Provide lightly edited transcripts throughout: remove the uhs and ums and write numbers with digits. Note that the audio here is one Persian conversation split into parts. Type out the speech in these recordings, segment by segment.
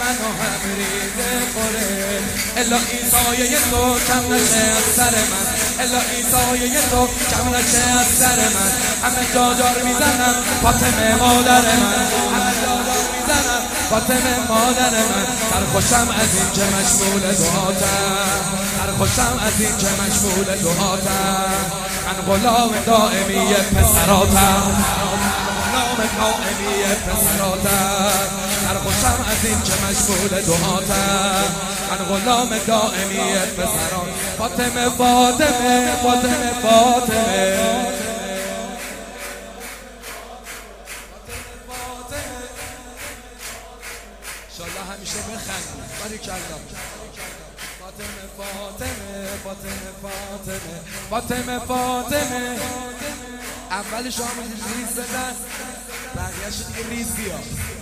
منو هم ریزه خوره. الهی سایه تو کم نشه از سر من، الهی سایه تو کم نشه از سر من. همه جا جار میزنم فاطمه مادر من، همه جا جار میزنم فاطمه مادر من. سرخوشم از این که مشغول دعاتم، سرخوشم از این که مشغول دعاتم. من غلام دائمی پسراتم، غلام دائمی پسراتم. سرخوشم از این که مشغول دعاتم، من غلام دائمی پسرات. فاطمه فاطمه فاطمه فاطمه انشالله همیشه بخندید. باریکالله. فاطمه فاطمه فاطمه فاطمه فاطمه فاطمه. اول شما ریز بدن، بقیه‌اش دیگه ریز بیا.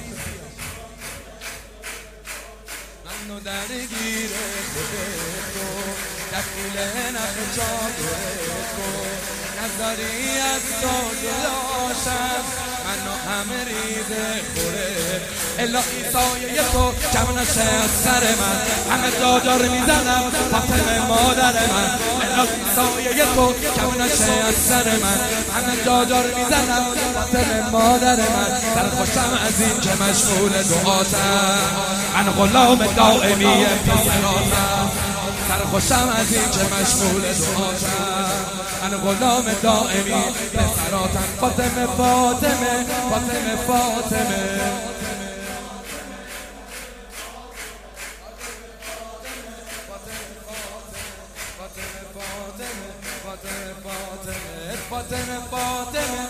منو درگیر خودت کن، دخیل نخ چادرت کن. نذاری از تو جداشم، منو همه ریزه خوره. الهی سایه تو کم نشه از سر من، همه جا جار میزنم فاطمه مادر من. الهی سایه تو کم نشه از سر من، همه جا جار میزنم فاطمه مادر من. سرخوشم از این که مشغول دعاتم، من غلام دائمی پسراتم. سرخوشم از این که مشغول دعاتم، من غلام دائمی پسراتم. فاطمه فاطمه فاطمه فاطمه فاطمه فاطمه.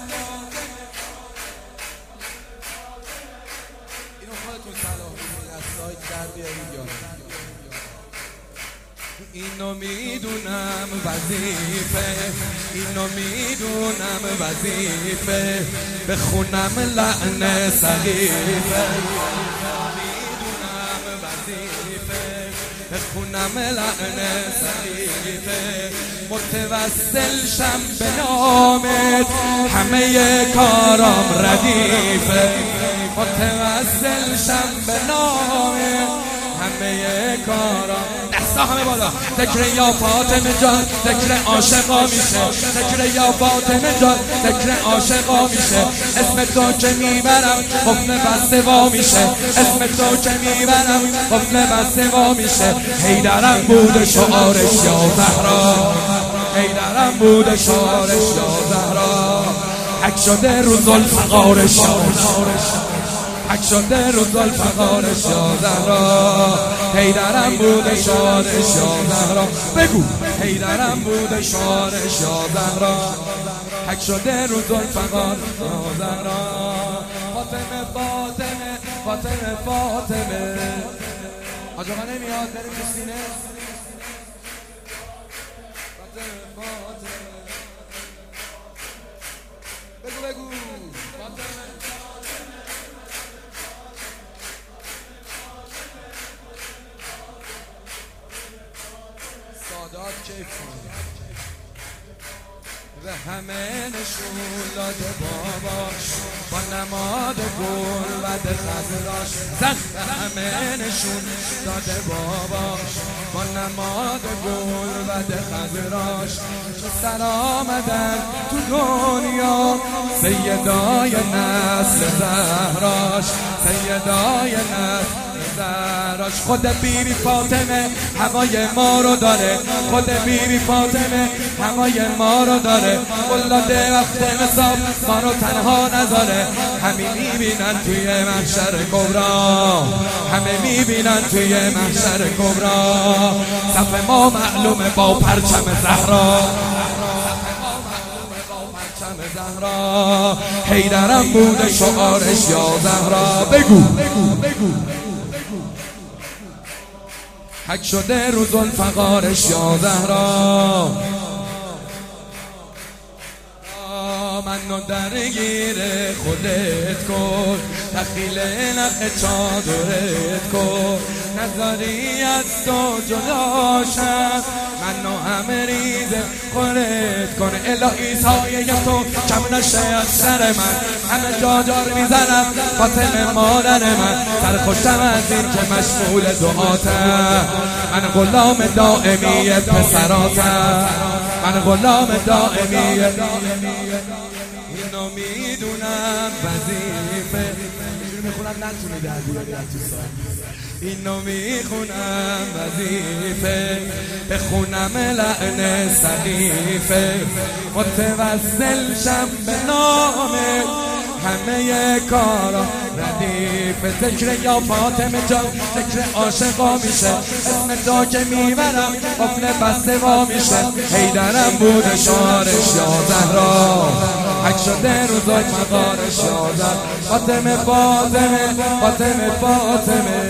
اینو خودتون صلاح بگید از سایت در بیارید. اینو میدونم وظیفه، اینو میدونم وظیفه، بخونم لعن صحیفه. میدونم وظیفه، بخونم لعن صحیفه. متوسل شم به نامت، همه کارام ردیفه. متوسل شم به نامت، همه کارام. دستا همه بالا. ذکر یا فاطمه جان، ذکر عاشقا میشه. ذکر یا فاطمه جان، ذکر عاشقا میشه. اسم تو که میبرم قفل بسته وا میشه. اسم تو که میبرم قفل بسته وا میشه. حیدرم بود شعارش یا زهرا، حیدرم بود شعارش یا زهرا. حک شده رو ذوالفقارش یا حک شده رو ذوالفقارش یا زهرا. حیدرم بود شعارش یا زهرا. بگو حیدرم بود شعارش یا زهرا. حک شده رو ذوالفقار یا زهرا. فاطمه فاطمه فاطمه فاطمه. آقا نمیاد بریم تو سینه. فاطمه فاطمه بگو بگو. فاطمه سادات کیف و همه نشون داده باباش، با نماد گل و خضراش. زن و همه نشون داده باباش، با نماد گل و خضراش. سر آمدن تو دنیا سیدای نسل زهراش، سیدای نسل زهراش. خود بیبی فاطمه هوای ما رو داره، خود بیبی فاطمه هوای ما رو داره. ولاده وقت نصاب ما رو تنها نذاره. همه میبینن توی محشر کبرا، همه میبینن توی محشر کبرا. صف ما معلومه با پرچم زهرا، زهرا. حیدرم بوده شعارش یا زهرا. بگو حک شده رو ذوالفقارش یا زهرا. منو درگیر خودت کن، دخیل نخ چادرت کن. نذاری از تو جداشم منو همه ریزه خورد کن الهی سایه تو کم نشه از سر من همه جا جار میزنم فاطمه مادر من سرخوشم از این که مشغول دعاتم من غلام دائمی پسراتم من غلام دائمی اینو میدونم وظیفه میخونم نتونه در بیاری از تو اینو میخونم وظیفه بخونم لعن صحیفه متوسل شم به نامت همه کارا ردیف ذکر یا فاطمه جان ذکر عاشقا میشه اسم تو که میبرم قفل بسته وا میشه حیدرم بوده شعارش یا زهرا حک شده روزای مقارش یا زهرا فاطمه فاطمه فاطمه فاطمه